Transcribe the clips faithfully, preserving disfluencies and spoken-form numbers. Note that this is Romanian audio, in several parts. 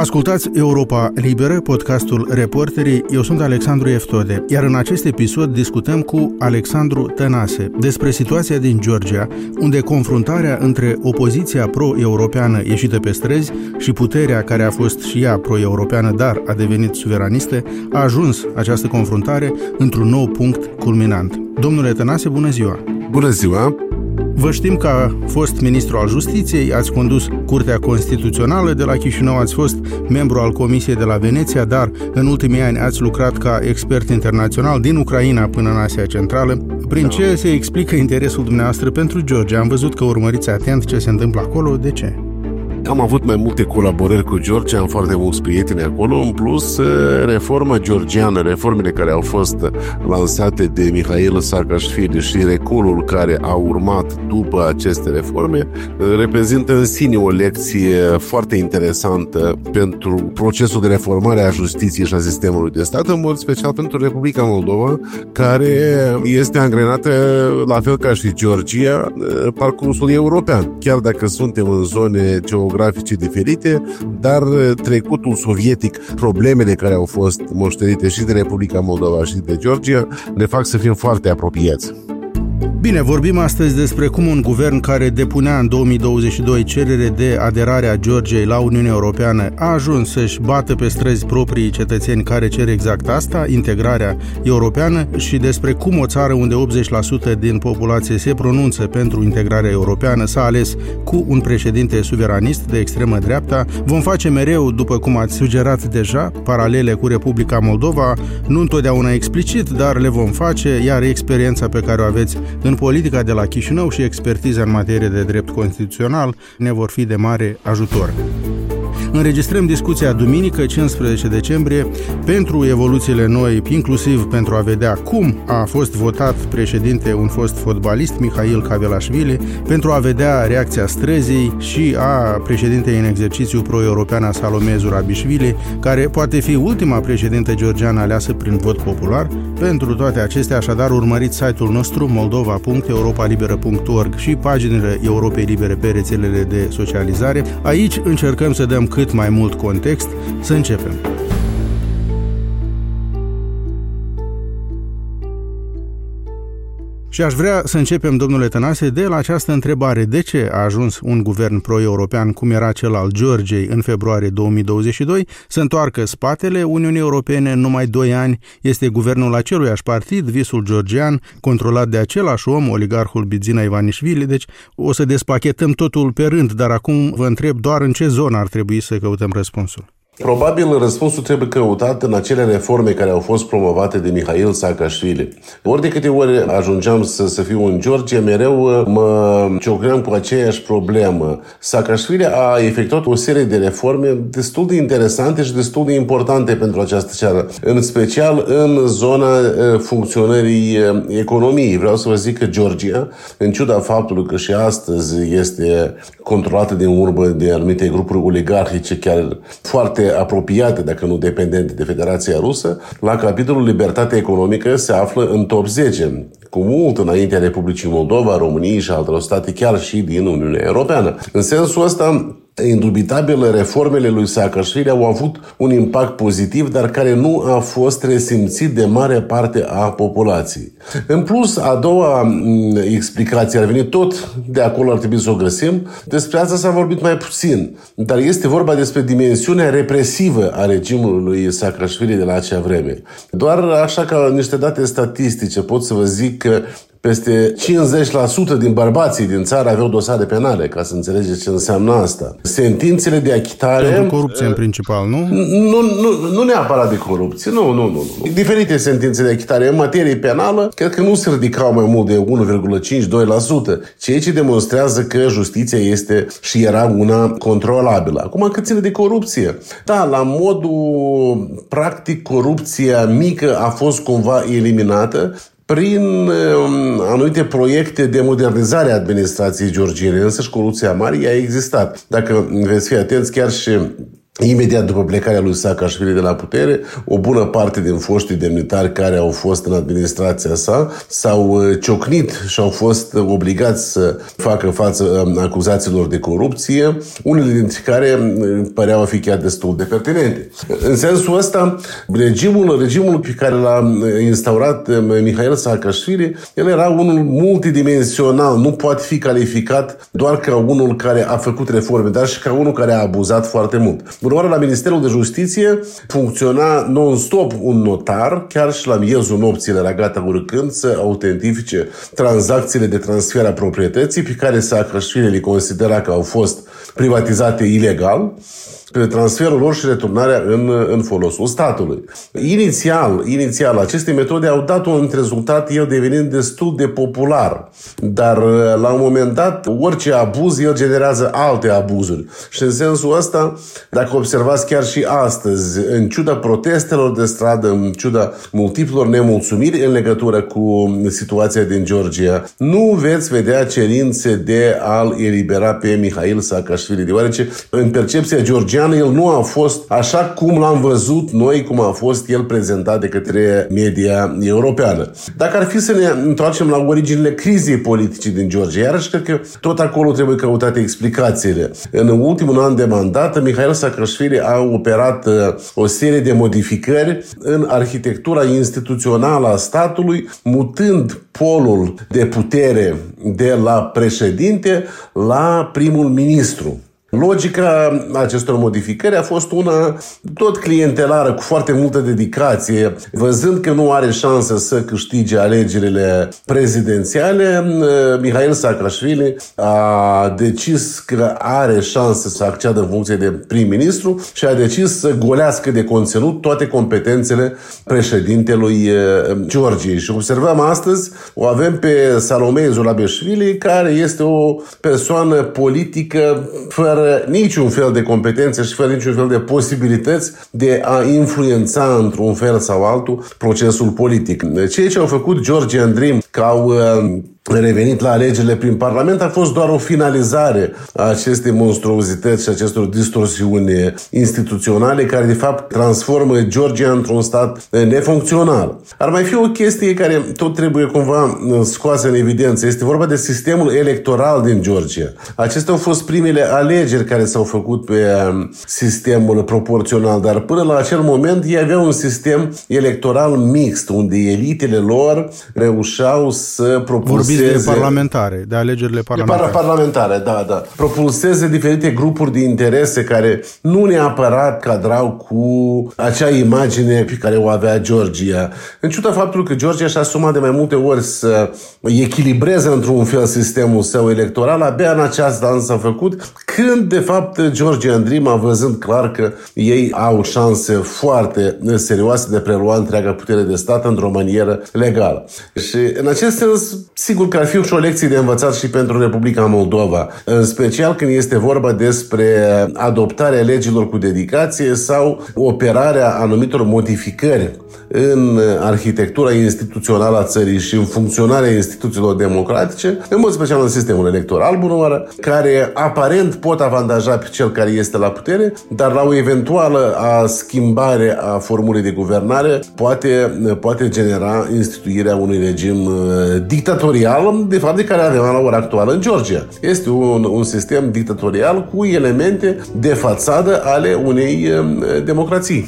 Ascultați Europa Liberă, podcastul Reporterii. Eu sunt Alexandru Eftode, iar în acest episod discutăm cu Alexandru Tănase despre situația din Georgia, unde confruntarea între opoziția pro-europeană ieșită pe străzi și puterea care a fost și ea pro-europeană, dar a devenit suveranistă, a ajuns această confruntare într-un nou punct culminant. Domnule Tănase, bună ziua! Bună ziua! Vă știm că a fost ministru al Justiției, ați condus Curtea Constituțională de la Chișinău, ați fost membru al Comisiei de la Veneția, dar în ultimii ani ați lucrat ca expert internațional din Ucraina până în Asia Centrală. Prin ce se explică interesul dumneavoastră pentru Georgia? Am văzut că urmăriți atent ce se întâmplă acolo. De ce? Am avut mai multe colaborări cu Georgia, am foarte mulți prieteni acolo. În plus, reforma georgiană, reformele care au fost lansate de Mihail Saakashvili și recolul care a urmat după aceste reforme reprezintă în sine o lecție foarte interesantă pentru procesul de reformare a justiției și a sistemului de stat, în mod special pentru Republica Moldova, care este angrenată, la fel ca și Georgia, parcursul european. Chiar dacă suntem în zone geografice geografice diferite, dar trecutul sovietic, problemele care au fost moștenite și de Republica Moldova și de Georgia, ne fac să fim foarte apropiați. Bine, vorbim astăzi despre cum un guvern care depunea în două mii douăzeci și doi cerere de aderare a Georgiei la Uniunea Europeană a ajuns să-și bată pe străzi proprii cetățeni care cer exact asta, integrarea europeană, și despre cum o țară unde optzeci la sută din populație se pronunță pentru integrarea europeană s-a ales cu un președinte suveranist de extremă dreapta. Vom face mereu, după cum ați sugerat deja, paralele cu Republica Moldova, nu întotdeauna explicit, dar le vom face, iar experiența pe care o aveți în politica de la Chișinău și expertiza în materie de drept constituțional ne vor fi de mare ajutor. Înregistrăm discuția duminică, cincisprezece decembrie, pentru evoluțiile noi, inclusiv pentru a vedea cum a fost votat președinte un fost fotbalist, Mihail Kavelashvili, pentru a vedea reacția străzii și a președintei în exercițiu pro-europeană Salome Zurabișvili, care poate fi ultima președintă georgiană aleasă prin vot popular. Pentru toate acestea, așadar, urmăriți site-ul nostru moldova punct europa liberă punct org și paginile Europei Libere pe rețelele de socializare. Aici încercăm să dăm cât mai mult context. Să începem. Și aș vrea să începem, domnule Tănase, de la această întrebare. De ce a ajuns un guvern pro-european, cum era cel al Georgiei în februarie două mii douăzeci și doi, să întoarcă spatele Uniunii Europene în numai doi ani? Este guvernul aceluiași partid, visul georgian, controlat de același om, oligarhul Bidzina Ivanișvili. Deci o să despachetăm totul pe rând, dar acum vă întreb doar în ce zonă ar trebui să căutăm răspunsul. Probabil răspunsul trebuie căutat în acele reforme care au fost promovate de Mihail Saakashvili. Ori de câte ori ajungeam să, să fiu în Georgia, mereu mă ciocneam cu aceeași problemă. Saakashvili a efectuat o serie de reforme destul de interesante și destul de importante pentru această țară, în special în zona funcționării economiei. Vreau să vă zic că Georgia, în ciuda faptului că și astăzi este controlată din urmă de anumite grupuri oligarhice, chiar foarte apropiate, dacă nu dependente de Federația Rusă, la capitolul libertate economică se află în top zece, cu mult înaintea Republicii Moldova, României și altor state, chiar și din Uniunea Europeană. În sensul ăsta, indubitabil, reformele lui Saakashvili au avut un impact pozitiv, dar care nu a fost resimțit de mare parte a populației. În plus, a doua explicație ar veni tot de acolo, ar trebui să o găsim. Despre asta s-a vorbit mai puțin, dar este vorba despre dimensiunea represivă a regimului lui Saakashvili de la acea vreme. Doar așa, ca niște date statistice, pot să vă zic că peste cincizeci la sută din bărbații din țară aveau dosare penale, ca să înțelegeți ce înseamnă asta. Sentințele de achitare... Pentru corupție în principal, nu? Nu, nu, nu neapărat de corupție, nu, nu, nu. Diferite sentințe de achitare în materie penală, cred că nu se ridicau mai mult de unu virgulă cinci doi la sută, ceea ce demonstrează că justiția este și era una controlabilă. Acum, cât ține de corupție? Da, la modul practic, corupția mică a fost cumva eliminată prin anumite proiecte de modernizare a administrației georgiene, însă și corupția mare a existat. Dacă veți fi atenți, chiar și Imediat după plecarea lui Saakashvili de la putere, o bună parte din foștii demnitari care au fost în administrația sa s-au ciocnit și au fost obligați să facă față acuzațiilor de corupție, unele dintre care păreau a fi chiar destul de pertinente. În sensul ăsta, regimul, regimul pe care l-a instaurat Mikhail Saakashvili, el era unul multidimensional, nu poate fi calificat doar ca unul care a făcut reforme, dar și ca unul care a abuzat foarte mult. Urmare, la Ministerul de Justiție funcționa non-stop un notar, chiar și la miezul nopții era gata urcând să autentifice tranzacțiile de transfer a proprietății pe care Saakashvili le considera că au fost privatizate ilegal, transferul lor și returnarea în, în folosul statului. Inițial, inițial, aceste metode au dat un rezultat, el devenind destul de popular. Dar la un moment dat, orice abuz, el generează alte abuzuri. Și în sensul ăsta, dacă observați chiar și astăzi, în ciuda protestelor de stradă, în ciuda multiplor nemulțumiri în legătură cu situația din Georgia, nu veți vedea cerințe de a-l elibera pe Mikhail Saakashvili, deoarece în percepția georgiană el nu a fost așa cum l-am văzut noi, cum a fost el prezentat de către media europeană. Dacă ar fi să ne întoarcem la originile crizei politice din Georgia, iarăși cred că tot acolo trebuie căutate explicațiile. În ultimul an de mandat, Mikhail Saakashvili a operat o serie de modificări în arhitectura instituțională a statului, mutând polul de putere de la președinte la primul ministru. Logica acestor modificări a fost una tot clientelară, cu foarte multă dedicație. Văzând că nu are șansă să câștige alegerile prezidențiale, Mikhail Saakashvili a decis că are șansă să acceadă în funcție de prim-ministru și a decis să golească de conținut toate competențele președintelui Georgiei. Și observăm astăzi, o avem pe Salome Zurabiashvili, care este o persoană politică fără niciun fel de competențe și fără niciun fel de posibilități de a influența într-un fel sau altul procesul politic. Ceea ce au făcut Georgian Dream, că au revenit la alegerile prin Parlament, a fost doar o finalizare a acestei monstruozități și acestor distorsiuni instituționale care de fapt transformă Georgia într-un stat nefuncțional. Ar mai fi o chestie care tot trebuie cumva scoasă în evidență. Este vorba de sistemul electoral din Georgia. Acestea au fost primele alegeri care s-au făcut pe sistemul proporțional, dar până la acel moment ei aveau un sistem electoral mixt, unde elitele lor reușeau să propulseze de parlamentare, de alegerile parlamentare. De parlamentare, da, da. Propulseze diferite grupuri de interese care nu neapărat cadrau cu acea imagine pe care o avea Georgia. În ciuda faptului că Georgia și-a asumat de mai multe ori să echilibreze într-un fel sistemul său electoral, abia în aceasta an s-a făcut, când de fapt Georgian Dream a văzând clar că ei au șanse foarte serioase de prelua întreaga putere de stat într-o manieră legală. Și în acest sens, sigur că ar fi și o lecție de învățat și pentru Republica Moldova, în special când este vorba despre adoptarea legilor cu dedicație sau operarea anumitor modificări în arhitectura instituțională a țării și în funcționarea instituțiilor democratice, în mod special în sistemul electoral, bună oară, care aparent pot avantaja pe cel care este la putere, dar la o eventuală a schimbare a formulei de guvernare poate, poate genera instituirea unui regim dictatorial, de fapt de care avem la ora actuală în Georgia. Este un, un sistem dictatorial cu elemente de fațadă ale unei democrații.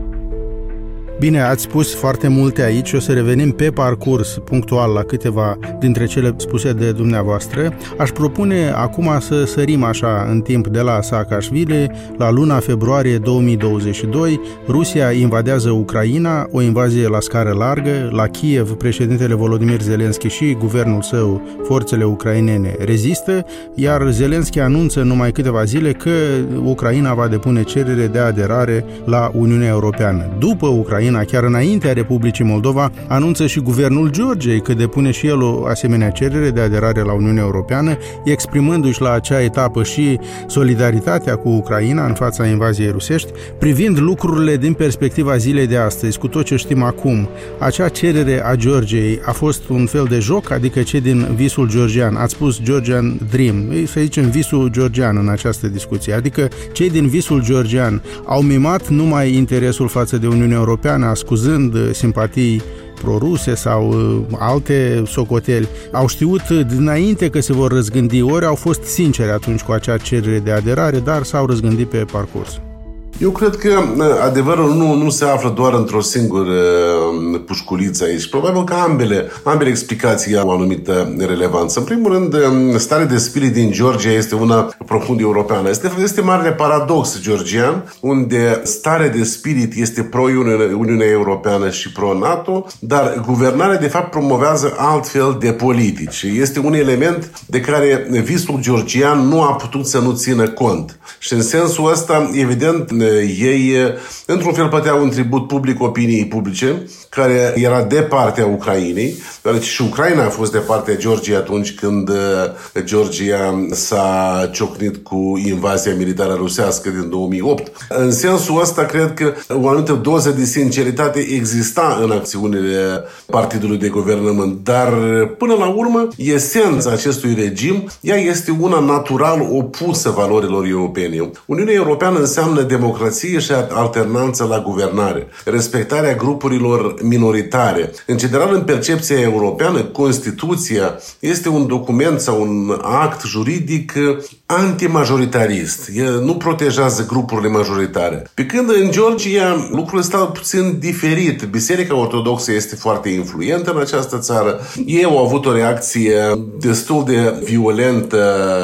Bine, ați spus foarte multe aici, o să revenim pe parcurs punctual la câteva dintre cele spuse de dumneavoastră. Aș propune acum să sărim așa în timp de la Saakashvili la luna februarie două mii douăzeci și doi. Rusia invadează Ucraina, o invazie la scară largă. La Kiev, președintele Volodymyr Zelensky și guvernul său, forțele ucrainene, rezistă, iar Zelensky anunță în numai câteva zile că Ucraina va depune cerere de aderare la Uniunea Europeană. După Ucraina, Ucraina, chiar înaintea Republicii Moldova, anunță și guvernul Georgiei că depune și el o asemenea cerere de aderare la Uniunea Europeană, exprimându-și la acea etapă și solidaritatea cu Ucraina în fața invaziei rusești, privind lucrurile din perspectiva zilei de astăzi, cu tot ce știm acum. Acea cerere a Georgiei a fost un fel de joc, adică cei din visul georgian, ați spus Georgian Dream, să zicem visul georgian în această discuție, adică cei din visul georgian au mimat numai interesul față de Uniunea Europeană, ascuzând simpatii proruse sau alte socoteli, au știut dinainte că se vor răzgândi, ori au fost sinceri atunci cu acea cerere de aderare, dar s-au răzgândit pe parcurs. Eu cred că adevărul nu, nu se află doar într-o singură pușculiță aici. Probabil că ambele, ambele explicații au o anumită relevanță. În primul rând, starea de spirit din Georgia este una profund europeană. Este, este marele paradox georgian, unde starea de spirit este pro-Uniunea Europeană și pro-NATO, dar guvernarea de fapt promovează altfel de politici. Este un element de care visul georgian nu a putut să nu țină cont. Și în sensul ăsta, evident, ei, într-un fel, plăteau un tribut public opiniei publice, care era de partea Ucrainei, deoarece și Ucraina a fost de partea Georgiei atunci când Georgia s-a ciocnit cu invazia militară rusească din două mii opt. În sensul ăsta, cred că o anumită doză de sinceritate exista în acțiunile partidului de guvernământ, dar până la urmă, esența acestui regim, ea este una natural opusă valorilor europene. Uniunea Europeană înseamnă democrație și alternanță la guvernare, respectarea grupurilor minoritare. În general, în percepția europeană, Constituția este un document sau un act juridic antimajoritarist. El nu protejează grupurile majoritare. Pe când în Georgia lucrurile stau puțin diferit. Biserica Ortodoxă este foarte influentă în această țară. Ei au avut o reacție destul de violentă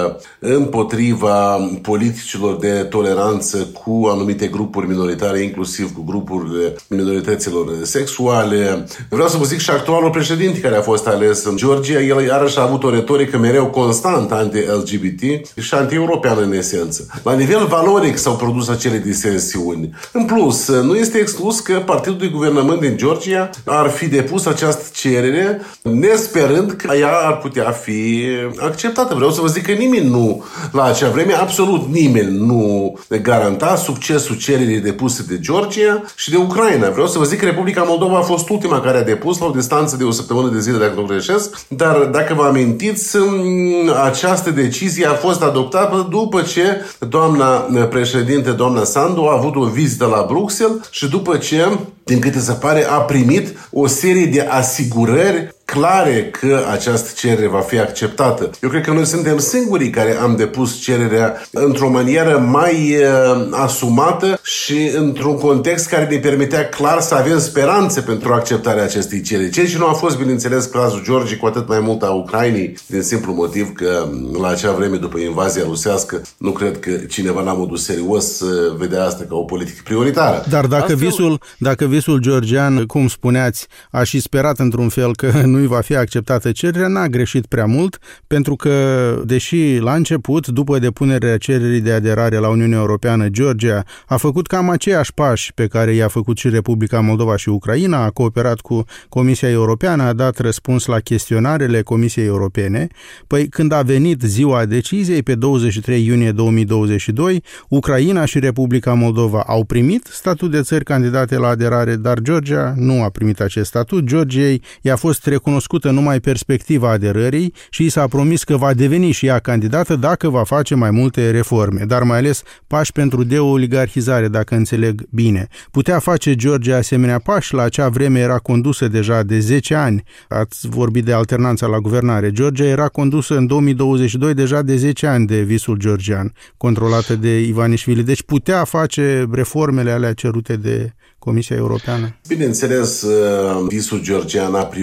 împotriva politicilor de toleranță cu anumite grupuri minoritare, inclusiv cu grupurile minorităților sexuale. Vreau să vă zic și actualul președinte care a fost ales în Georgia, el iarăși a avut o retorică mereu constant anti-L G B T și anti-europeană în esență. La nivel valoric s-au produs acele disensiuni. În plus, nu este exclus că partidul de guvernământ din Georgia ar fi depus această cerere, nesperând că ea ar putea fi acceptată. Vreau să vă zic că nimeni nu, la acea vreme, absolut nimeni nu garanta succesul cererii depuse de Georgia și de Ucraina. Vreau să vă zic că Republica Moldova a fost ultima care a depus la o distanță de o săptămână de zile, dacă nu greșesc, dar dacă vă amintiți, această decizie a fost adoptată după ce doamna președinte, doamna Sandu, a avut o vizită la Bruxelles și după ce, din câte se pare, a primit o serie de asigurări clare că această cerere va fi acceptată. Eu cred că noi suntem singurii care am depus cererea într-o manieră mai uh, asumată și într-un context care ne permitea clar să avem speranțe pentru acceptarea acestei cereri. Ceea ce nu a fost, bineînțeles, cazul Georgiei, cu atât mai mult a Ucrainei, din simplu motiv că la acea vreme, după invazia rusească, nu cred că cineva la modul serios vedea asta ca o politică prioritară. Dar dacă Astfel... visul, dacă visul georgian, cum spuneați, a și sperat într-un fel că nu va fi acceptată cererea, n-a greșit prea mult, pentru că, deși la început, după depunerea cererii de aderare la Uniunea Europeană, Georgia a făcut cam aceiași pași pe care i-a făcut și Republica Moldova și Ucraina, a cooperat cu Comisia Europeană, a dat răspuns la chestionarele Comisiei Europene. Păi când a venit ziua deciziei, pe douăzeci și trei iunie două mii douăzeci și doi, Ucraina și Republica Moldova au primit statut de țări candidate la aderare, dar Georgia nu a primit acest statut. Georgiei i-a fost recunoscută numai perspectiva aderării și i s-a promis că va deveni și ea candidată dacă va face mai multe reforme, dar mai ales pași pentru deoligarhizare, dacă înțeleg bine. Putea face Georgia asemenea pași, la acea vreme era condusă deja de zece ani. Ați vorbit de alternanța la guvernare. Georgia era condusă în două mii douăzeci și doi deja de zece ani de visul georgian, controlată de Ivanișvili. Deci putea face reformele alea cerute de Comisia Europeană. Bineînțeles, visul georgian a priori nu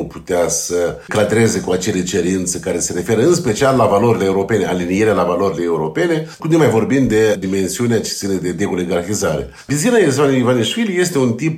putea să cadreze cu acele cerințe care se referă în special la valorile europene, alinierea la valorile europene, cu ne mai vorbim de dimensiunea ce ține de deoligarhizare. Bidzina Ivanișvili este un tip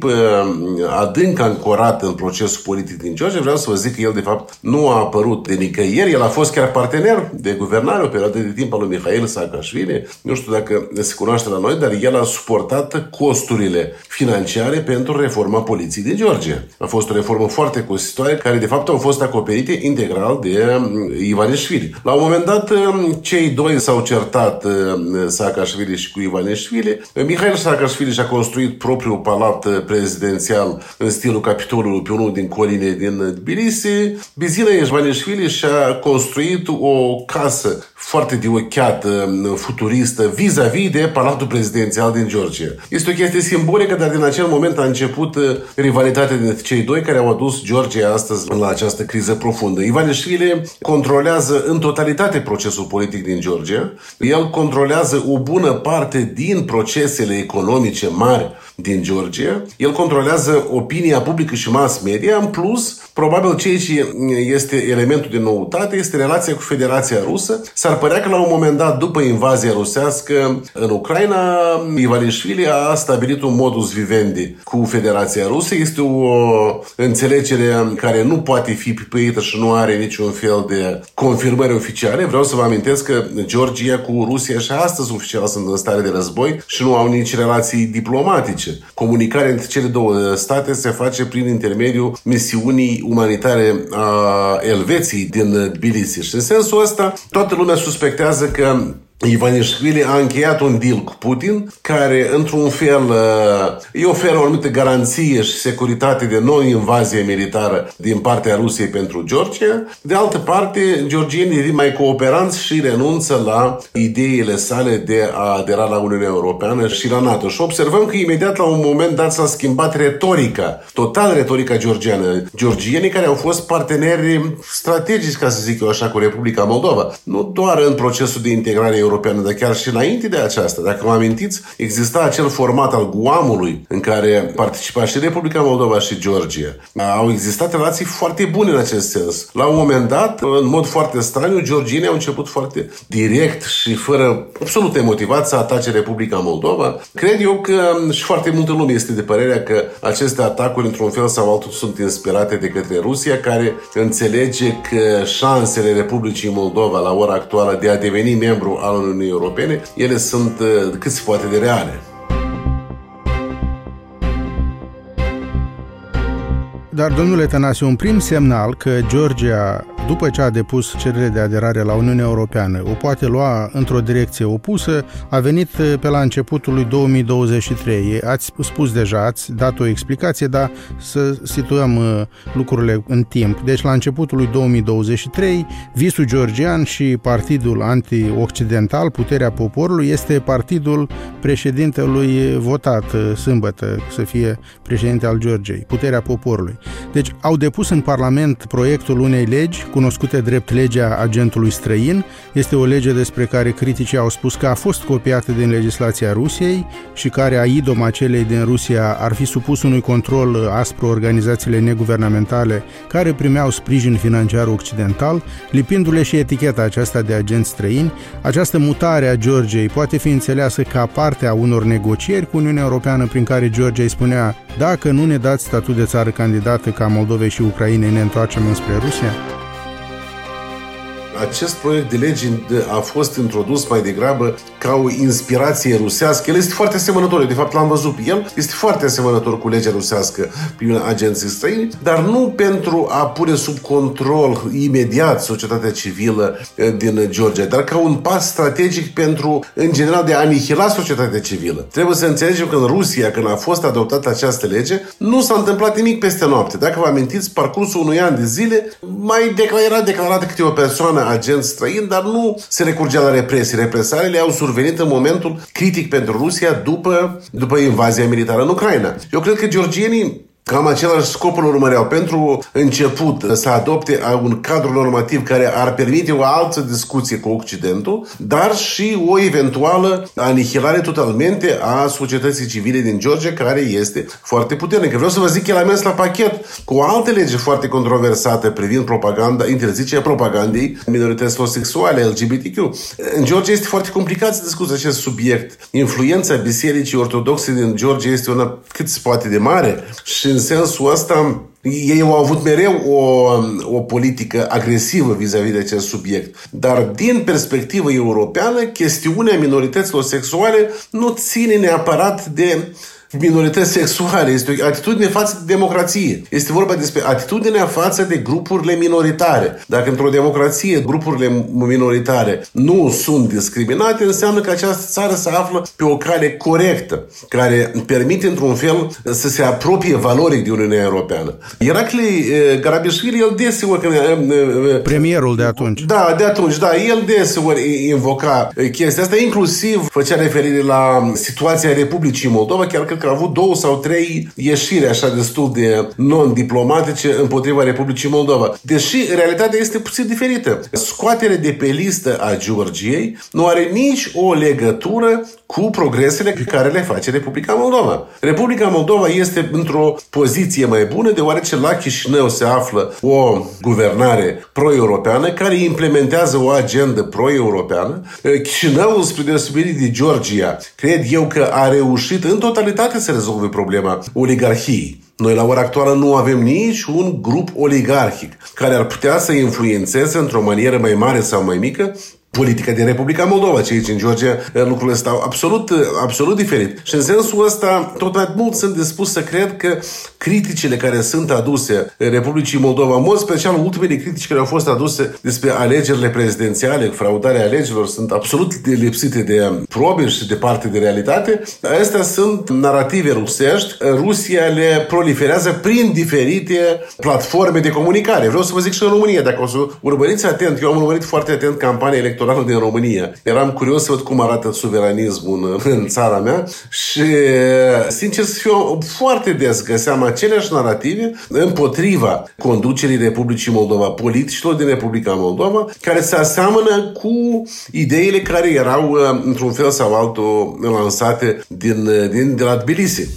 adânc ancorat în procesul politic din Georgia. Vreau să vă zic că el, de fapt, nu a apărut de nicăieri. El a fost chiar partener de guvernare o perioadă de timp al lui Mihail Saakashvili. Nu știu dacă se cunoaște la noi, dar el a suportat costurile financiare pentru reforma poliției din Georgia. A fost o reformă foarte costisitoare, care de fapt au fost acoperite integral de Ivanișvili. La un moment dat, cei doi s-au certat, Saakashvili și cu Ivanișvili. Mihail Saakashvili și-a construit propriul palat prezidențial în stilul Capitolului pe unul din coline din Tbilisi. Bidzina Ivanișvili și-a construit o casă foarte deocheată, futuristă, vis-a-vis de palatul prezidențial din Georgia. Este o chestie simbolică, dar din acel moment a început rivalitatea dintre cei doi care au adus Georgia astăzi la această criză profundă. Ivanișvili controlează în totalitate procesul politic din Georgia. El controlează o bună parte din procesele economice mari din Georgia. El controlează opinia publică și mass media. În plus, probabil ceea ce este elementul de noutate este relația cu Federația Rusă. S-ar părea că la un moment dat, după invazia rusească în Ucraina, Ivanișvili a stabilit un modus vivendi cu Federația Rusă. Este o înțelegere care nu poate fi pipită și nu are niciun fel de confirmări oficiale. Vreau să vă amintesc că Georgia cu Rusia și astăzi oficial sunt în stare de război și nu au nici relații diplomatice. Comunicarea între cele două state se face prin intermediul misiunii umanitare a Elveției din Tbilisi. Și în sensul ăsta, toată lumea suspectează că Ivanișvili a încheiat un deal cu Putin care, într-un fel, îi oferă o anumită garanție și securitate de non-invazie militară din partea Rusiei pentru Georgia. De altă parte, georgienii devin mai cooperanți și renunță la ideile sale de a adera la Uniunea Europeană și la NATO. Și observăm că imediat la un moment dat s-a schimbat retorica, total retorica georgiană. Georgienii care au fost parteneri strategici, ca să zic eu așa, cu Republica Moldova, nu doar în procesul de integrare europeană, dar chiar și înainte de aceasta. Dacă vă amintiți, exista acel format al Guamului în care participa și Republica Moldova și Georgia. Au existat relații foarte bune în acest sens. La un moment dat, în mod foarte straniu, georgienii au început foarte direct și fără absolută motivație să atace Republica Moldova. Cred eu că și foarte multă lume este de părerea că aceste atacuri, într-un fel sau altul, sunt inspirate de către Rusia, care înțelege că șansele Republicii Moldova la ora actuală de a deveni membru al Uniunii Europene, ele sunt cât se poate de reale. Dar, domnule Tănase, un prim semnal că Georgia, după ce a depus cerere de aderare la Uniunea Europeană, o poate lua într-o direcție opusă, a venit pe la începutul lui două mii douăzeci și trei. Ați spus deja, ați dat o explicație, dar să situăm lucrurile în timp. Deci, la începutul lui două mii douăzeci și trei, visul georgian și partidul anti-occidental, Puterea Poporului, este partidul președintelui votat sâmbătă să fie președinte al Georgiei, Puterea Poporului. Deci au depus în Parlament proiectul unei legi, cunoscute drept legea agentului străin. Este o lege despre care criticii au spus că a fost copiată din legislația Rusiei și care, a idom acelei din Rusia, ar fi supus unui control aspru organizațiile neguvernamentale care primeau sprijin financiar occidental, lipindu-le și eticheta aceasta de agenți străini. Această mutare a Georgiei poate fi înțeleasă ca parte a unor negocieri cu Uniunea Europeană prin care Georgia îi spunea: dacă nu ne dați statut de țară candidată ca Moldovei și Ucrainei, ne întoarcem înspre Rusia? Acest proiect de lege a fost introdus mai degrabă ca o inspirație rusească. El este foarte asemănător, de fapt l-am văzut pe el, este foarte asemănător cu legea rusească prin agenții străini, dar nu pentru a pune sub control imediat societatea civilă din Georgia, dar ca un pas strategic pentru, în general, de a anihila societatea civilă. Trebuie să înțelegem că în Rusia, când a fost adoptată această lege, nu s-a întâmplat nimic peste noapte. Dacă vă amintiți, parcursul unui an de zile mai era declarată câte o persoană agent străin, dar nu se recurgea la represii. Represaliile au survenit în momentul critic pentru Rusia după, după invazia militară în Ucraina. Eu cred că georgienii cam același scopul urmăreau. Pentru început să adopte un cadru normativ care ar permite o altă discuție cu Occidentul, dar și o eventuală anihilare totalmente a societății civile din Georgia, care este foarte puternică. Vreau să vă zic că el a mers la pachet cu o altă lege foarte controversată privind propaganda, interzicerea propagandei minorităților sexuale, L G B T Q. În Georgia este foarte complicat să discuți acest subiect. Influența bisericii ortodoxe din Georgia este una cât se poate de mare și în sensul ăsta ei au avut mereu o, o politică agresivă vis-a-vis de acest subiect. Dar din perspectivă europeană, chestiunea minorităților sexuale nu ține neapărat de minorități sexuale, este o atitudine față de democrație. Este vorba despre atitudinea față de grupurile minoritare. Dacă într-o democrație grupurile minoritare nu sunt discriminate, înseamnă că această țară se află pe o cale corectă, care permite într-un fel să se apropie valoric de Uniunea Europeană. Irakli Garabișvili, el deseori... Premierul de atunci. Da, de atunci, da, el deseori invoca chestia asta, inclusiv făcea referire la situația Republicii Moldova, chiar că că a avut două sau trei ieșiri așa destul de non-diplomatice împotriva Republicii Moldova. Deși realitatea este puțin diferită. Scoaterea de pe listă a Georgiei nu are nici o legătură cu progresele pe care le face Republica Moldova. Republica Moldova este într-o poziție mai bună, deoarece la Chișinău se află o guvernare pro-europeană care implementează o agendă pro-europeană. Chișinăul, spre deosebire de Georgia, cred eu că a reușit în totalitate să rezolve problema oligarhiei. Noi la ora actuală nu avem nici un grup oligarhic care ar putea să influențeze într-o manieră mai mare sau mai mică politica din Republica Moldova, ce aici în Georgia lucrurile stau absolut, absolut diferit. Și în sensul ăsta, tot mai mult sunt dispus să cred că criticile care sunt aduse Republicii Moldova, în mod special ultimele critici care au fost aduse despre alegerile prezidențiale, fraudarea alegerilor, sunt absolut lipsite de probe și de parte de realitate. Astea sunt narative rusești. Rusia le proliferează prin diferite platforme de comunicare. Vreau să vă zic și în România, dacă o să urmăriți atent, eu am urmărit foarte atent campania electorală din România. Eram curios să văd cum arată suveranismul în, în țara mea și, sincer să fiu, foarte des găseam aceleași narative împotriva conducerii Republicii Moldova, politicilor din Republica Moldova, care se aseamănă cu ideile care erau, într-un fel sau altul, lansate din, din, de la Tbilisi.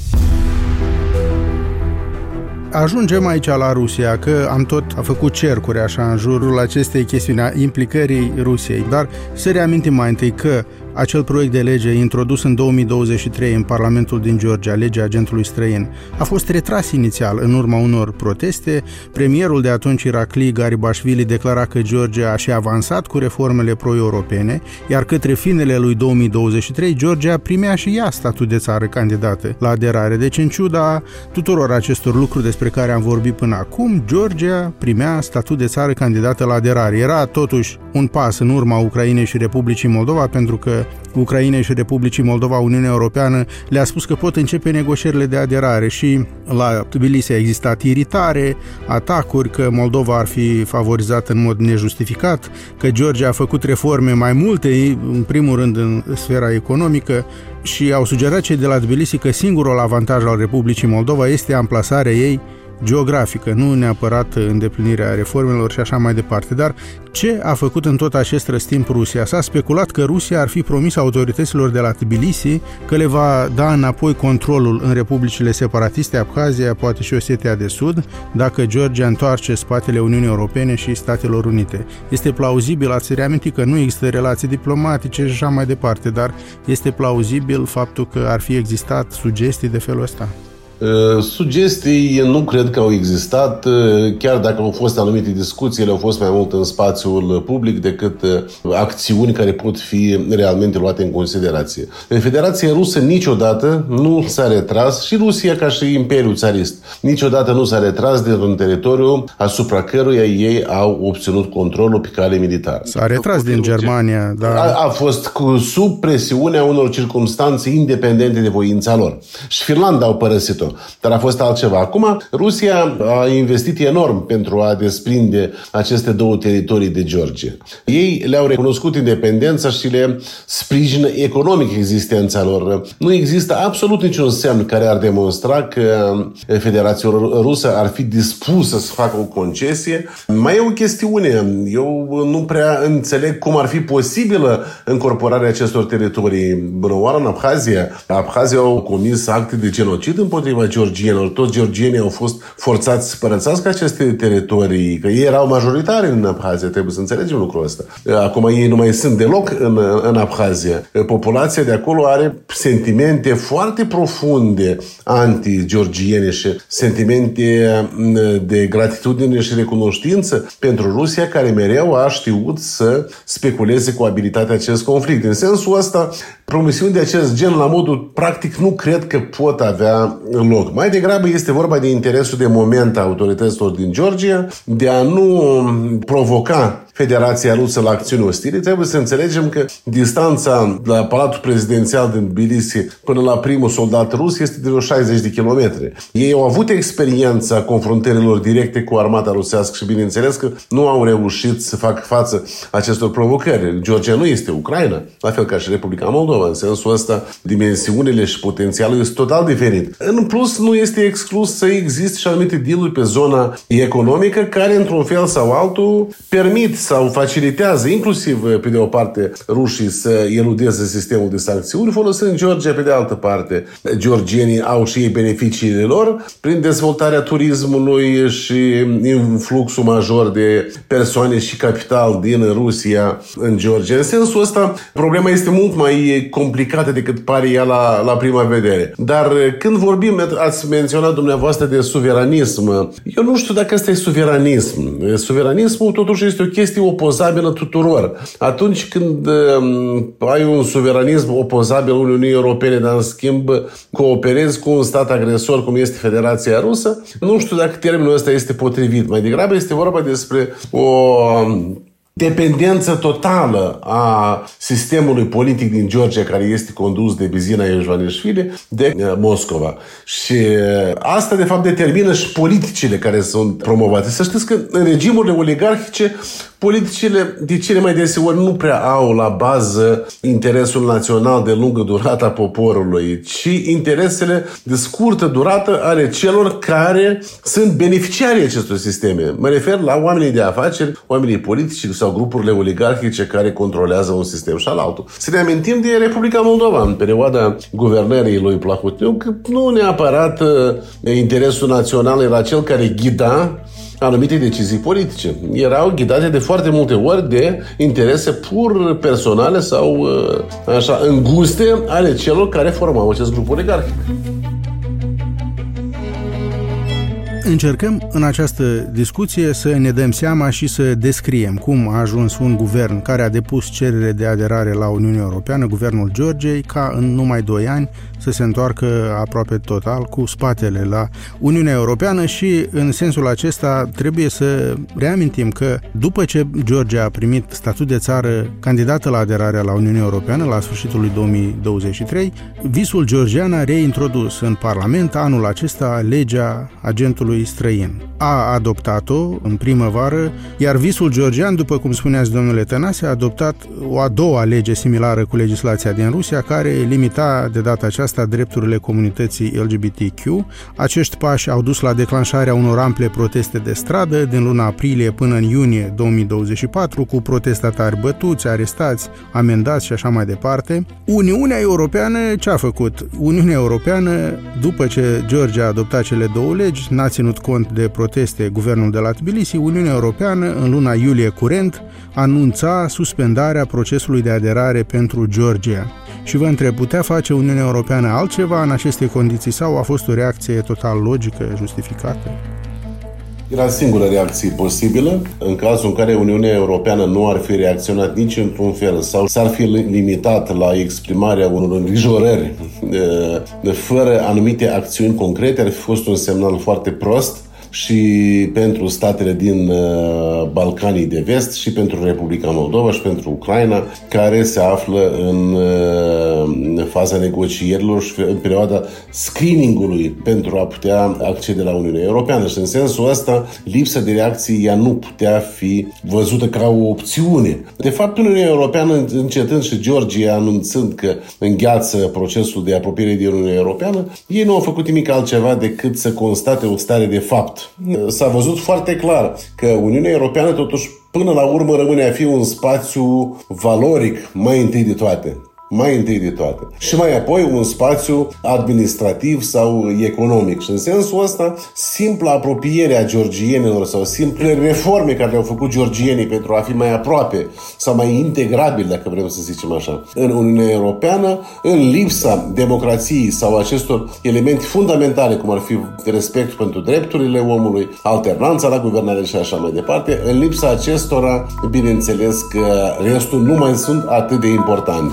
Ajungem aici la Rusia, că am tot a făcut cercuri așa în jurul acestei chestiuni a implicării Rusiei, dar să reamintim mai întâi că acel proiect de lege introdus în două mii douăzeci și trei în Parlamentul din Georgia, legea agentului străin, a fost retras inițial în urma unor proteste. Premierul de atunci, Irakli Garibașvili, declara că Georgia și-a avansat cu reformele pro-europene, iar către finele lui două mii douăzeci și trei, Georgia primea și ea statut de țară candidată la aderare. Deci, în ciuda tuturor acestor lucruri despre care am vorbit până acum, Georgia primea statut de țară candidată la aderare. Era totuși un pas în urma Ucrainei și Republicii Moldova, pentru că Ucrainei și Republicii Moldova, Uniunea Europeană le-a spus că pot începe negocierile de aderare și la Tbilisi a existat iritare, atacuri că Moldova ar fi favorizată în mod nejustificat, că Georgia a făcut reforme mai multe, în primul rând în sfera economică, și au sugerat cei de la Tbilisi că singurul avantaj al Republicii Moldova este amplasarea ei geografică, nu neapărat îndeplinirea reformelor și așa mai departe. Dar ce a făcut în tot acest răstimp Rusia? S-a speculat că Rusia ar fi promis autorităților de la Tbilisi că le va da înapoi controlul în republicile separatiste, Abkhazia, poate și Osetia de Sud, dacă Georgia întoarce spatele Uniunii Europene și Statelor Unite. Este plauzibil, ați reamintit că nu există relații diplomatice și așa mai departe, dar este plauzibil faptul că ar fi existat sugestii de felul ăsta? Sugestii nu cred că au existat, chiar dacă au fost anumite discuții, ele au fost mai mult în spațiul public decât acțiuni care pot fi realmente luate în considerație. Federația Rusă niciodată nu s-a retras, și Rusia ca și Imperiul Țarist, niciodată nu s-a retras dintr-un teritoriu asupra căruia ei au obținut controlul pe cale militară. S-a retras din Germania, dar... A, a fost cu, sub presiunea unor circumstanțe independente de voința lor. Și Finlanda au părăsit-o. acolo. Dar a fost altceva. Acum, Rusia a investit enorm pentru a desprinde aceste două teritorii de Georgia. Ei le-au recunoscut independența și le sprijină economic existența lor. Nu există absolut niciun semn care ar demonstra că Federația Rusă ar fi dispusă să facă o concesie. Mai e o chestiune. Eu nu prea înțeleg cum ar fi posibilă încorporarea acestor teritorii. Bună oară, în Abhazia. Abhazia au comis acte de genocid împotriva georgienilor. Toți georgienii au fost forțați să părăsească aceste teritorii, că ei erau majoritari în Abhazia, trebuie să înțelegem lucrul ăsta. Acum ei nu mai sunt deloc în, în Abhazia. Populația de acolo are sentimente foarte profunde anti-georgiene și sentimente de gratitudine și recunoștință pentru Rusia, care mereu a știut să speculeze cu abilitatea acest conflict. În sensul ăsta, promisiuni de acest gen, la modul practic, nu cred că pot avea loc. Mai degrabă este vorba de interesul de moment a autorităților din Georgia de a nu provoca Federația Rusă la acțiuni ostile. Trebuie să înțelegem că distanța la Palatul Prezidențial din Tbilisi până la primul soldat rus este de vreo șaizeci de kilometri. Ei au avut experiența confruntărilor directe cu armata rusească și bineînțeles că nu au reușit să facă față acestor provocări. Georgia nu este Ucraina, la fel ca și Republica Moldova. În sensul ăsta, dimensiunile și potențialul este total diferit. În plus, nu este exclus să existe și anumite dealuri pe zona economică care, într-un fel sau altul, permit sau facilitează, inclusiv, pe de o parte, rușii să eludeze sistemul de sancțiuni, folosind Georgia pe de altă parte. Georgienii au și ei beneficiile lor prin dezvoltarea turismului și influxul major de persoane și capital din Rusia în Georgia. În sensul ăsta, problema este mult mai complicată decât pare ea la, la prima vedere. Dar când vorbim, ați menționat dumneavoastră de suveranism, eu nu știu dacă ăsta e suveranism. Suveranismul totuși este o chestie opozabilă tuturor. Atunci când um, ai un suveranism opozabil Uniunii Europene, dar în schimb cooperezi cu un stat agresor cum este Federația Rusă, nu știu dacă termenul ăsta este potrivit. Mai degrabă este vorba despre o dependență totală a sistemului politic din Georgia, care este condus de Bizina Iohanishvili, de Moscova. Și asta, de fapt, determină și politicile care sunt promovate. Să știți că în regimurile oligarhice, politicile de cele mai deseori nu prea au la bază interesul național de lungă durată a poporului, ci interesele de scurtă durată ale celor care sunt beneficiarii acestor sisteme. Mă refer la oamenii de afaceri, oamenii politici sau grupurile oligarhice care controlează un sistem și al altul. Să ne amintim de Republica Moldova în perioada guvernării lui Plahotniuc, că nu neapărat interesul național era cel care ghida anumite decizii politice. Erau ghidate de foarte multe ori de interese pur personale sau așa înguste ale celor care formau acest grup oligarhic. Încercăm în această discuție să ne dăm seama și să descriem cum a ajuns un guvern care a depus cerere de aderare la Uniunea Europeană, guvernul Georgiei, ca în numai doi ani să se întoarcă aproape total cu spatele la Uniunea Europeană și în sensul acesta trebuie să reamintim că după ce Georgia a primit statut de țară candidată la aderarea la Uniunea Europeană la sfârșitul lui două mii douăzeci și trei, visul georgian a reintrodus în Parlament anul acesta legea agentului străin. A adoptat-o în primăvară, iar visul georgian, după cum spuneați domnule Tănase, a adoptat o a doua lege similară cu legislația din Rusia, care limita de data aceasta drepturile comunității L G B T Q. Acești pași au dus la declanșarea unor ample proteste de stradă din luna aprilie până în iunie două mii douăzeci și patru, cu protestatari bătuți, arestați, amendați și așa mai departe. Uniunea Europeană ce a făcut? Uniunea Europeană, după ce Georgia a adoptat cele două legi, n-a ținut cont de proteste guvernul de la Tbilisi. Uniunea Europeană, în luna iulie curent, anunța suspendarea procesului de aderare pentru Georgia. Și vă întreb, putea face Uniunea Europeană altceva în aceste condiții sau a fost o reacție total logică, justificată? Era singura reacție posibilă în cazul în care Uniunea Europeană nu ar fi reacționat nici într-un fel sau s-ar fi limitat la exprimarea unor îngrijorări fără anumite acțiuni concrete, ar fi fost un semnal foarte prost și pentru statele din Balcanii de Vest și pentru Republica Moldova și pentru Ucraina, care se află în faza negocierilor și în perioada screening-ului pentru a putea accede la Uniunea Europeană. Și în sensul ăsta, lipsa de reacție ea nu putea fi văzută ca o opțiune. De fapt, Uniunea Europeană, încetând și Georgia anunțând că îngheață procesul de apropiere de Uniunea Europeană, ei nu au făcut nimic altceva decât să constate o stare de fapt. S-a văzut foarte clar că Uniunea Europeană totuși până la urmă rămâne a fi un spațiu valoric mai întâi de toate. Mai întâi de toate. Și mai apoi un spațiu administrativ sau economic. Și în sensul ăsta, simpla apropiere a georgienilor sau simple reforme care le-au făcut georgienii pentru a fi mai aproape sau mai integrabili, dacă vrem să zicem așa, în Uniunea Europeană, în lipsa democrației sau acestor elemente fundamentale, cum ar fi respectul pentru drepturile omului, alternanța la guvernare și așa mai departe, în lipsa acestora, bineînțeles că restul nu mai sunt atât de importante.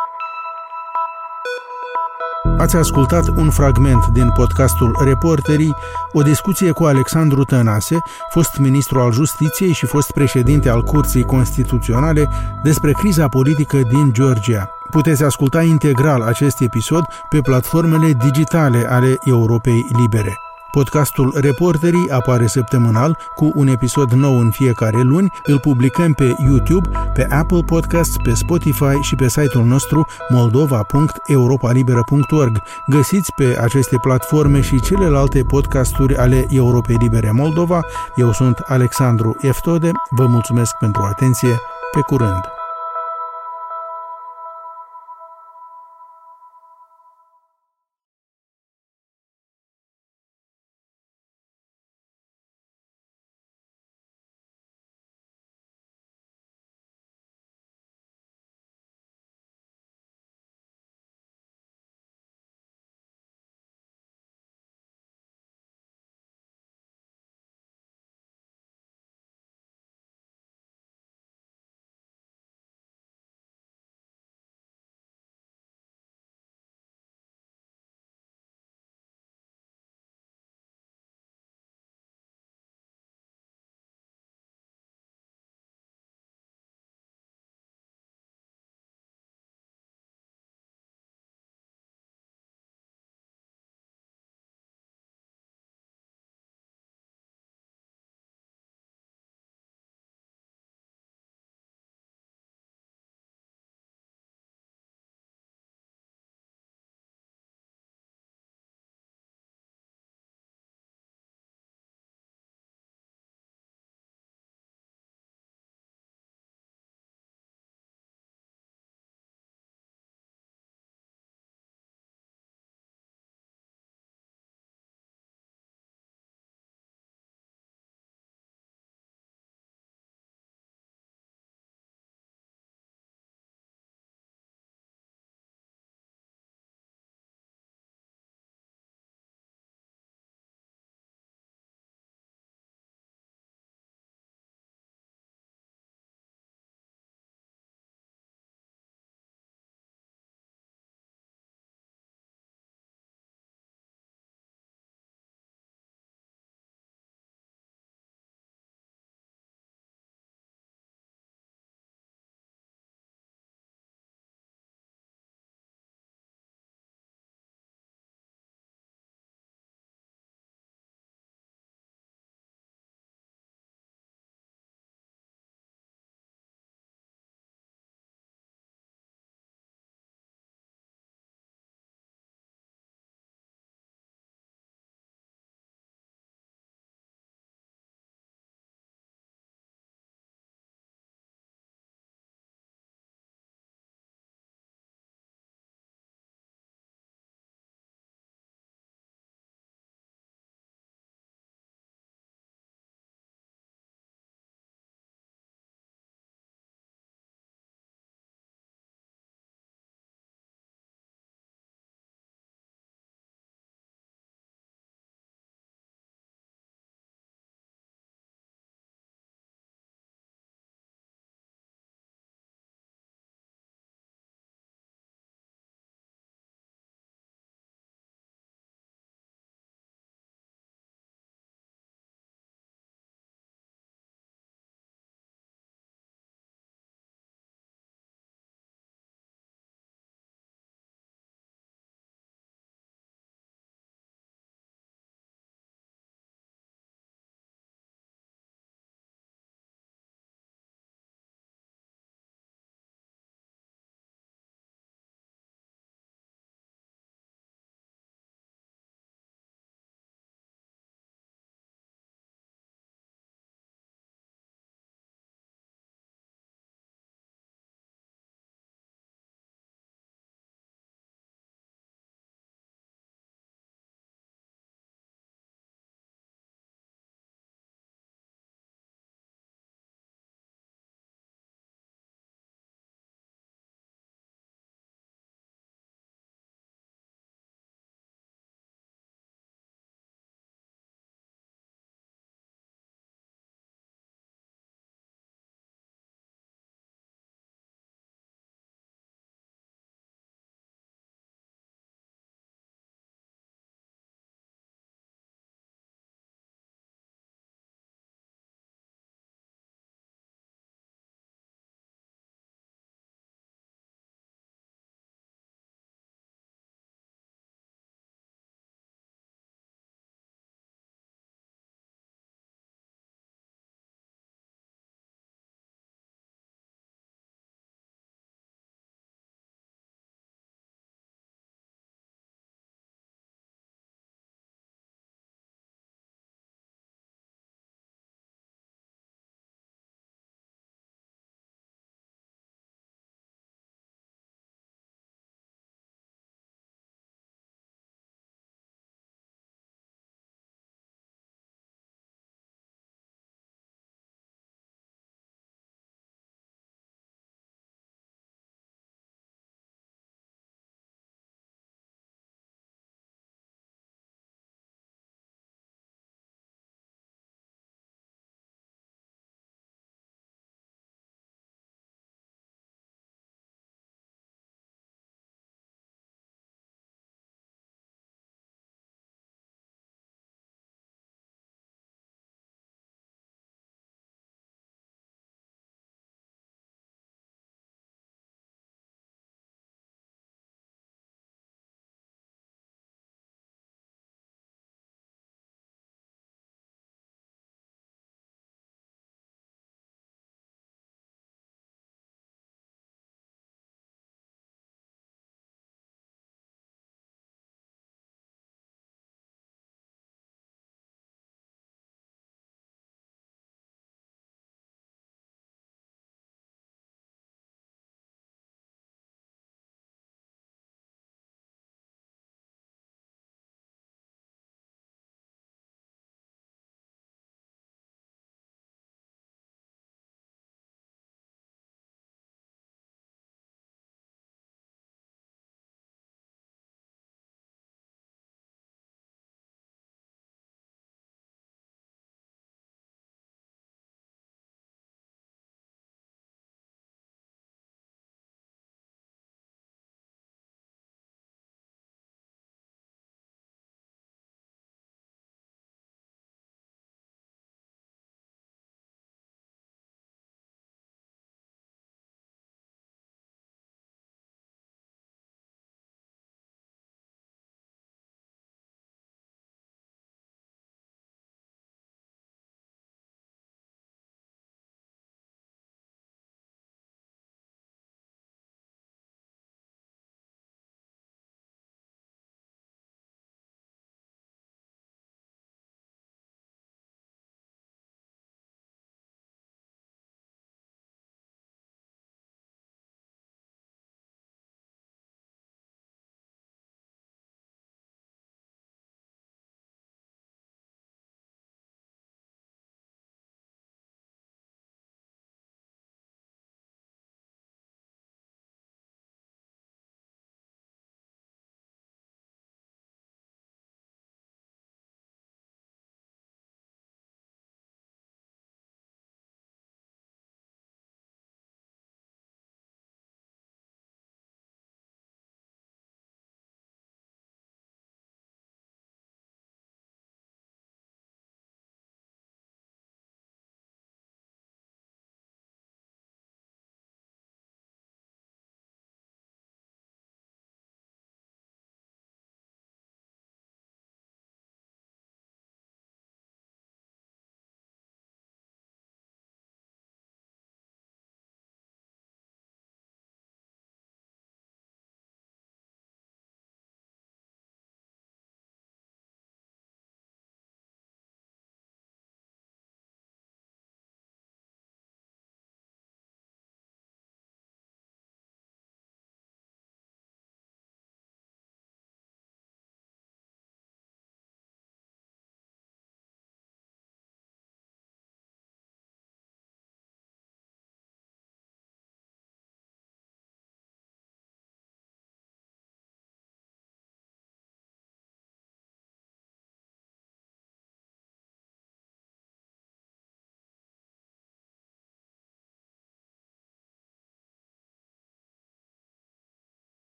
Ați ascultat un fragment din podcastul Reporterii, o discuție cu Alexandru Tănase, fost ministru al Justiției și fost președinte al Curții Constituționale, despre criza politică din Georgia. Puteți asculta integral acest episod pe platformele digitale ale Europei Libere. Podcastul Reporterii apare săptămânal cu un episod nou în fiecare luni. Îl publicăm pe YouTube, pe Apple Podcasts, pe Spotify și pe site-ul nostru moldova punct europa liberă punct org. Găsiți pe aceste platforme și celelalte podcasturi ale Europei Libere Moldova. Eu sunt Alexandru Eftode. Vă mulțumesc pentru atenție. Pe curând!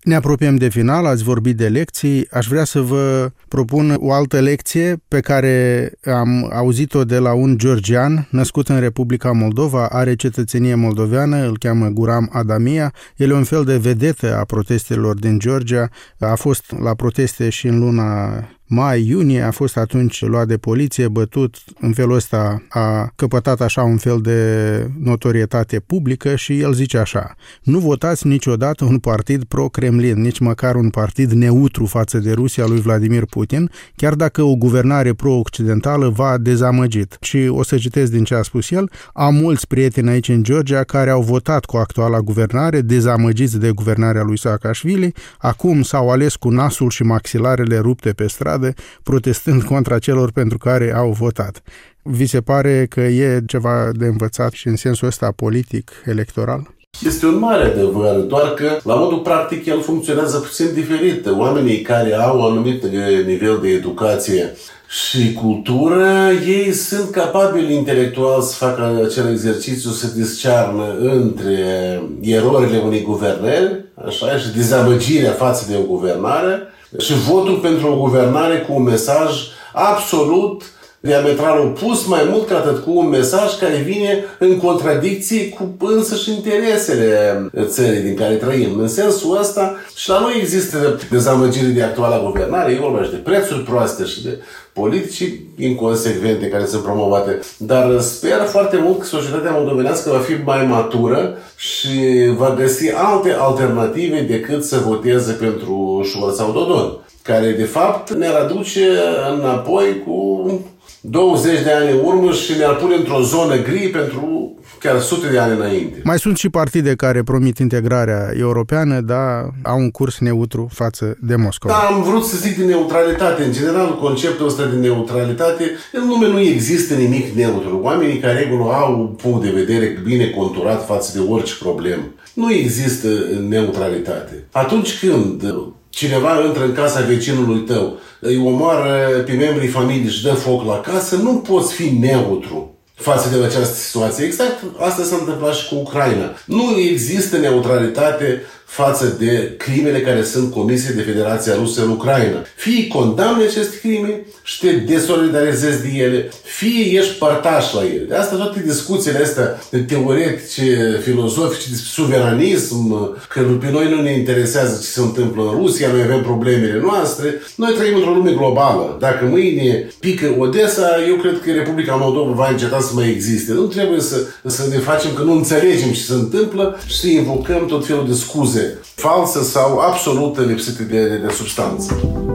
Ne apropiem de final, ați vorbit de lecții, aș vrea să vă propun o altă lecție pe care am auzit-o de la un georgian născut în Republica Moldova, are cetățenie moldoveană, îl cheamă Guram Adamia, el e un fel de vedetă a protestelor din Georgia, a fost la proteste și în luna mai-iunie, a fost atunci luat de poliție, bătut, în felul ăsta a căpătat așa un fel de notorietate publică și el zice așa: nu votați niciodată un partid pro-Kremlin, nici măcar un partid neutru față de Rusia lui Vladimir Putin, chiar dacă o guvernare pro-occidentală v-a dezamăgit. Și o să citesc din ce a spus el: am mulți prieteni aici în Georgia care au votat cu actuala guvernare, dezamăgiți de guvernarea lui Saakashvili, acum s-au ales cu nasul și maxilarele rupte pe stradă, protestând contra celor pentru care au votat. Vi se pare că e ceva de învățat și în sensul ăsta politic, electoral? Este un mare adevăr, doar că la modul practic el funcționează puțin diferit. Oamenii care au un anumit nivel de educație și cultură, ei sunt capabili intelectual să facă acel exercițiu, să discearnă între erorile unei guvernări, așa, și dezamăgirea față de o guvernare, și votul pentru o guvernare cu un mesaj absolut diametral opus, mai mult ca atât, cu un mesaj care vine în contradicție cu însăși interesele țării din care trăim. În sensul ăsta, și la noi există dezamăgire de actuala guvernare, e vorba și de prețuri proaste și de politici inconsecvente care sunt promovate, dar sper foarte mult că societatea moldovenească va fi mai matură și va găsi alte alternative decât să voteze pentru Șuor sau Dodon, care de fapt ne-ar aduce înapoi cu douăzeci de ani în urmă și ne-ar pune într-o zonă gri pentru chiar sute de ani înainte. Mai sunt și partide care promit integrarea europeană, dar au un curs neutru față de Moscova. Da, am vrut să zic de neutralitate. În general, conceptul ăsta de neutralitate, în lume nu există nimic neutru. Oamenii ca regulă au un punct de vedere bine conturat față de orice problemă. Nu există neutralitate. Atunci când cineva intră în casa vecinului tău, îi omoară pe membrii familiei și dă foc la casă, nu poți fi neutru față de această situație. Exact asta s-a întâmplat și cu Ucraina. Nu există neutralitate față de crimele care sunt comise de Federația Rusă în Ucraina. Fie condamni aceste crime și te desolidarizezi de ele, fie ești părtaș la ele. De asta toate discuțiile astea teoretice, filozofice, despre suveranism, că pe noi nu ne interesează ce se întâmplă în Rusia, noi avem problemele noastre. Noi trăim într-o lume globală. Dacă mâine pică Odessa, eu cred că Republica Moldova va înceta să mai existe. Nu trebuie să, să ne facem că nu înțelegem ce se întâmplă și să invocăm tot felul de scuze false sau absolut lipsite de, de, de substanță.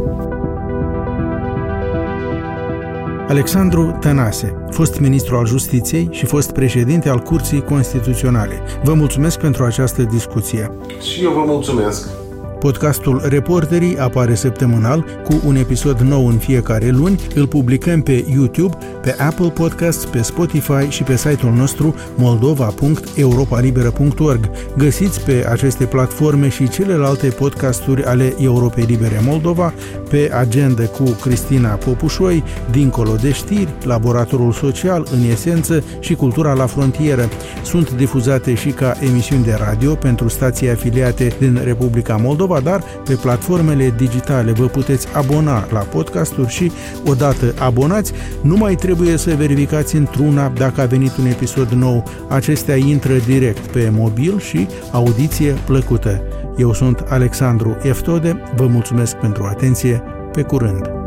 Alexandru Tănase, fost ministru al Justiției și fost președinte al Curții Constituționale. Vă mulțumesc pentru această discuție. Și eu vă mulțumesc. Podcastul Reporterii apare săptămânal cu un episod nou în fiecare luni. Îl publicăm pe YouTube, pe Apple Podcasts, pe Spotify și pe site-ul nostru moldova punct europa liberă punct org. Găsiți pe aceste platforme și celelalte podcasturi ale Europei Libere Moldova, pe Agenda cu Cristina Popușoi, Dincolo de știri, Laboratorul Social, În esență și Cultura la frontieră. Sunt difuzate și ca emisiuni de radio pentru stații afiliate din Republica Moldova, dar pe platformele digitale vă puteți abona la podcasturi și, odată abonați, nu mai trebuie să verificați într-una dacă a venit un episod nou. Acestea intră direct pe mobil și audiție plăcută. Eu sunt Alexandru Eftode, vă mulțumesc pentru atenție, pe curând!